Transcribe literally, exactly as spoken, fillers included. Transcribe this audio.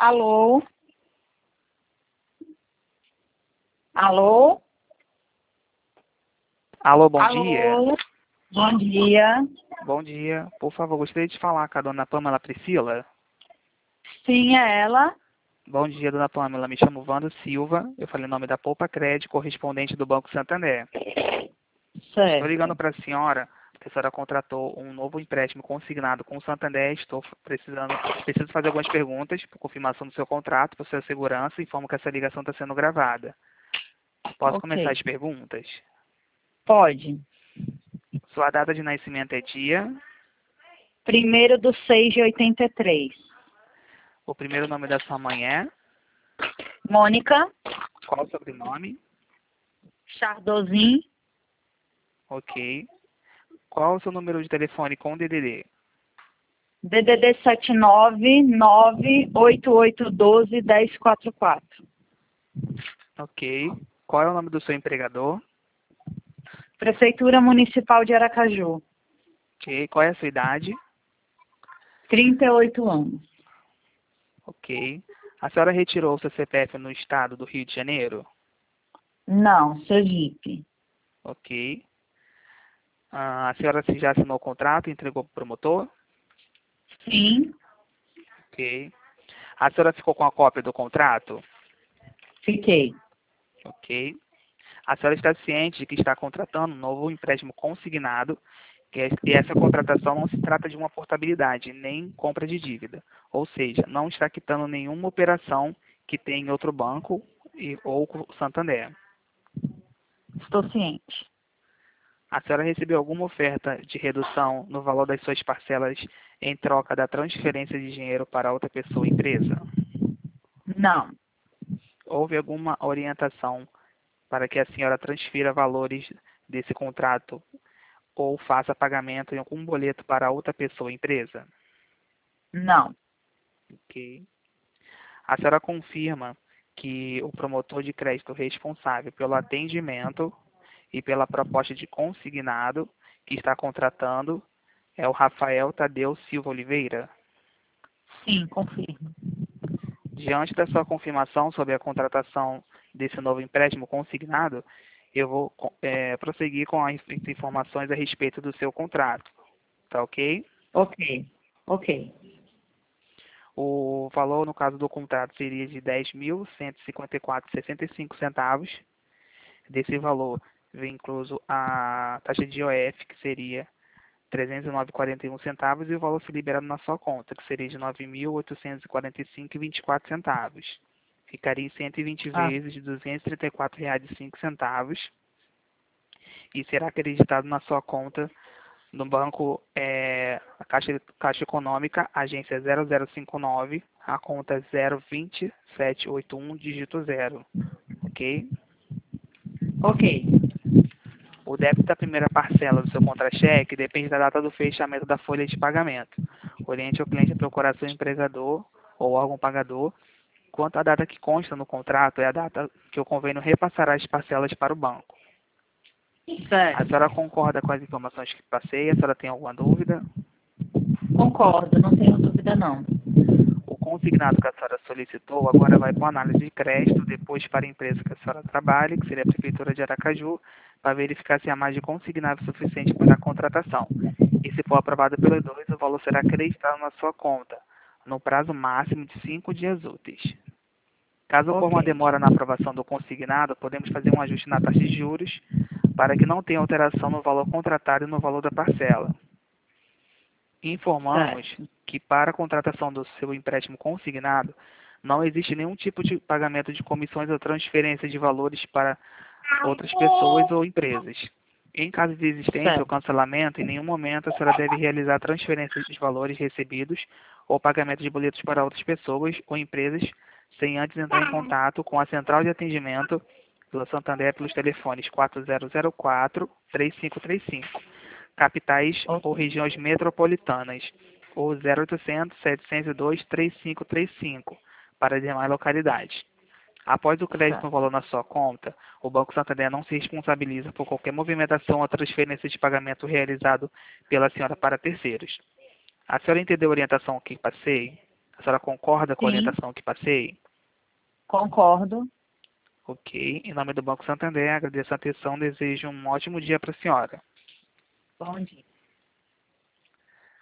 Alô? Alô? Alô, bom Alô? dia. Bom dia. Bom dia. Por favor, gostaria de falar com a dona Pamela Priscila. Sim, é ela. Bom dia, dona Pamela. Me chamo Wanda Silva. Eu falei o nome da Poupa Crédito, correspondente do Banco Santander. Estou ligando Certo. para a senhora, porque a senhora contratou um novo empréstimo consignado com o Santander. Estou precisando, preciso fazer algumas perguntas por confirmação do seu contrato, por sua segurança, e informo que essa ligação está sendo gravada. Posso começar Ok. as perguntas? Pode. Sua data de nascimento é dia, Primeiro do seis de oitenta e três. o primeiro nome da sua mãe é, Mônica qual o sobrenome? Chardozin, Ok. Qual o seu número de telefone com D D D? D D D sete nove nove oito oito um dois um zero quatro quatro. Ok. Qual é o nome do seu empregador? Prefeitura Municipal de Aracaju. Ok. Qual é a sua idade? trinta e oito anos. Ok. A senhora retirou o seu C P F no estado do Rio de Janeiro? Não, Sergipe. Ok. Ah, a senhora já assinou o contrato e entregou para o promotor? Sim, Ok. A senhora ficou com a cópia do contrato? fiquei. Ok. A senhora está ciente de que está contratando um novo empréstimo consignado, que é- e essa contratação não se trata de uma portabilidade, nem compra de dívida. Ou seja, não está quitando nenhuma operação que tem em outro banco e, ou com o Santander. Estou ciente. A senhora recebeu alguma oferta de redução no valor das suas parcelas em troca da transferência de dinheiro para outra pessoa ou empresa? Não, Houve alguma orientação para que a senhora transfira valores desse contrato ou faça pagamento em algum boleto para outra pessoa ou empresa? não. Ok. A senhora confirma que o promotor de crédito responsável pelo atendimento e pela proposta de consignado que está contratando é o Rafael Tadeu Silva Oliveira? Sim, confirmo. Diante da sua confirmação sobre a contratação desse novo empréstimo consignado, eu vou é, prosseguir com as informações a respeito do seu contrato. Tá ok? Ok, ok. O valor, no caso do contrato, seria de dez mil cento e cinquenta e quatro vírgula sessenta e cinco centavos. Desse valor, vem incluso a taxa de I O F, que seria trezentos e nove vírgula quarenta e um centavos, e o valor se liberado na sua conta, que seria de nove mil oitocentos e quarenta e cinco vírgula vinte e quatro centavos. Ficaria em cento e vinte Ah, vezes de duzentos e trinta e quatro reais e cinco centavos e será acreditado na sua conta no banco é, a Caixa, Caixa Econômica, agência zero zero cinco nove, a conta zero dois sete oito um, dígito zero, ok? ok. O débito da primeira parcela do seu contra-cheque depende da data do fechamento da folha de pagamento. Oriente ao cliente a procurar seu empregador ou órgão pagador. Quanto à data que consta no contrato, é a data que o convênio repassará as parcelas para o banco. A Certo. senhora concorda com as informações que passei? A senhora tem alguma dúvida? Concordo, não tenho dúvida não. O consignado que a senhora solicitou agora vai para análise de crédito, depois para a empresa que a senhora trabalha, que seria a Prefeitura de Aracaju, para verificar se há mais de consignado suficiente para a contratação. E se for aprovado pelos dois, o valor será acreditado na sua conta, no prazo máximo de cinco dias úteis. Caso ocorra uma Ok. demora na aprovação do consignado, podemos fazer um ajuste na taxa de juros para que não tenha alteração no valor contratado e no valor da parcela. Informamos Certo. que para a contratação do seu empréstimo consignado, não existe nenhum tipo de pagamento de comissões ou transferência de valores para outras pessoas ou empresas. Em caso de existência ou Certo. cancelamento, em nenhum momento a senhora deve realizar transferência de valores recebidos ou pagamento de boletos para outras pessoas ou empresas sem antes entrar em contato com a central de atendimento do Santander pelos telefones quatro zero zero quatro, três cinco três cinco, capitais Ok. ou regiões metropolitanas, ou zero oitocentos, setecentos e dois, três cinco três cinco para as demais localidades. Após o crédito no Certo. valor na sua conta, o Banco Santander não se responsabiliza por qualquer movimentação ou transferência de pagamento realizado pela senhora para terceiros. A senhora entendeu a orientação que passei? A A senhora concorda com a Sim. orientação que passei? Concordo. Ok. Em nome do Banco Santander, agradeço a atenção, desejo um ótimo dia para a senhora. Bom dia.